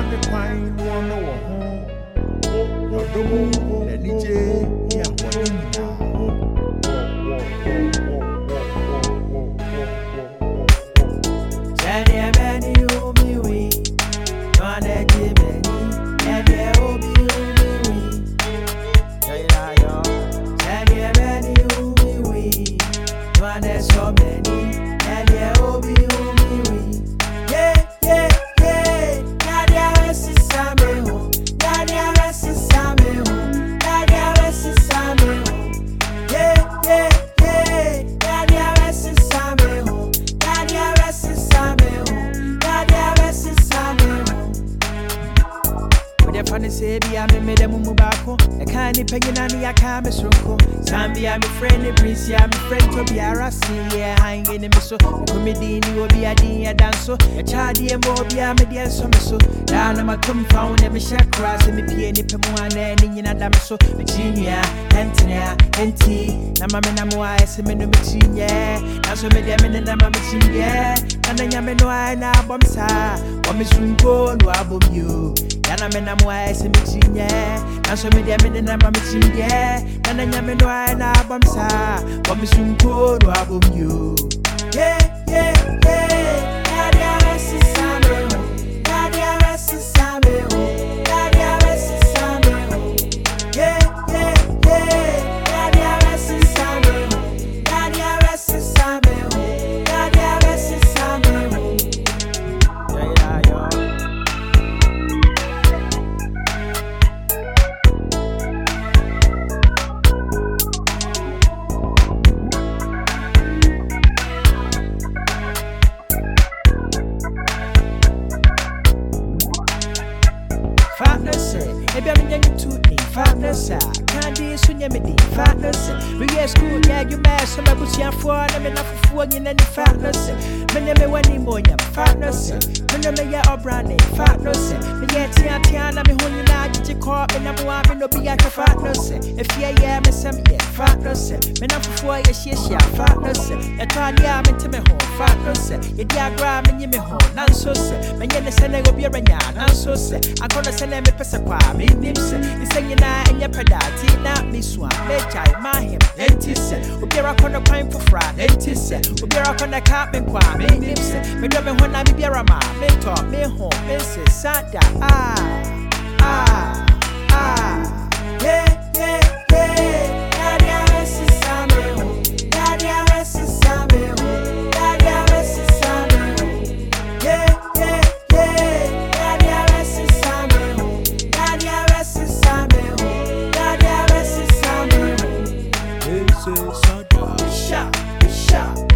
the quine, one or home. No, the moon, and DJ, yeah, what so many, and yeah, oh, be yeah, yeah, yeah. Nadia West is Sammy home. Nadia West is Sammy home. Nadia West is Sammy home. Yeah, yeah, yeah. Nadia West is Sammy home. Nadia West is Sammy home. Nadia West is Sammy home. With the funny say, be I'm in the Mumubako. I can't penny nanny, I can't miss Runko. Zambia, I'm a friend, the prince, I'm a friend to be a rassi, yeah, hanging in me so. Comedy, you will be a dear dancer. A child, and more be a median summer so. Down on my compound, and me shake grass, and me peony pemuan, and in a so. Virginia, Antonia, Enti, Namamoa, Semin, yeah. That's what me, and I'm a machine, yeah. And then I'm a bombsa, or Miss Runko, no album you. And I'm a wise and machine, yeah. That's what me, and I'm a machine, yeah. And then I'm a album sa, but me soon go to album you. Yeah, yeah, yeah. Nadia West is Sammy home. Nadia West is Sammy home. Nadia West is Sammy home. Yeah, yeah, yeah. Nadia West is Sammy home. Nadia West is Sammy home. Nadia West is Sammy home. Yeah, yeah, yeah. Maybe I'm young to me, father, sir. Can't be so near me, father, sir. We get school, yeah, you mess, some of us here for them enough for in any father, sir. Many one more, father, sir. Many me ya brand, father, sir. Me yet, Tiana, me who you like to call, and I'm one to be a father, sir. If you yeah, me some yet, father, sir. Me not for your share, father, sir. A tiny arm into me home, father, sir. Your diagram in your home, none so, sir. My young Senegal will be a ranya, none so, sir. I'm gonna send them a pesaqua. Nips, the saying I and your pedati, not me swan, let I my him, entis, will be a corner pine for frat, entis, will be a corner carpet, nips, me don't when I be a rama, me talk, me home, Mrs. Santa, yeah, yeah, yeah, Nadia West is Sammy home, Nadia West is Sammy home, Nadia West is Sammy home, yeah, yeah, yeah, Nadia West is Sammy home, Nadia West is Sammy home, Nadia West is Sammy home, this is Santa, shot, shot.